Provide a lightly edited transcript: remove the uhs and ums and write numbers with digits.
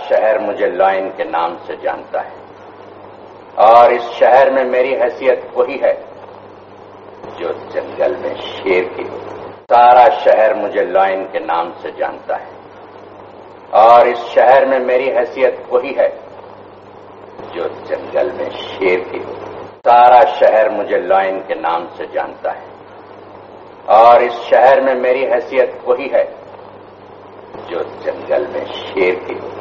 शहर मुझे लॉयन के नाम से जानता है और इस शहर में मेरी हैसियत वही है जो जंगल में शेर की हो। सारा शहर मुझे लॉयन के नाम से जानता है और इस शहर में मेरी हैसियत वही है जो जंगल में शेर की हो। सारा शहर मुझे लॉयन के नाम से जानता है और इस शहर में मेरी हैसियत वही है जो जंगल में शेर की हो।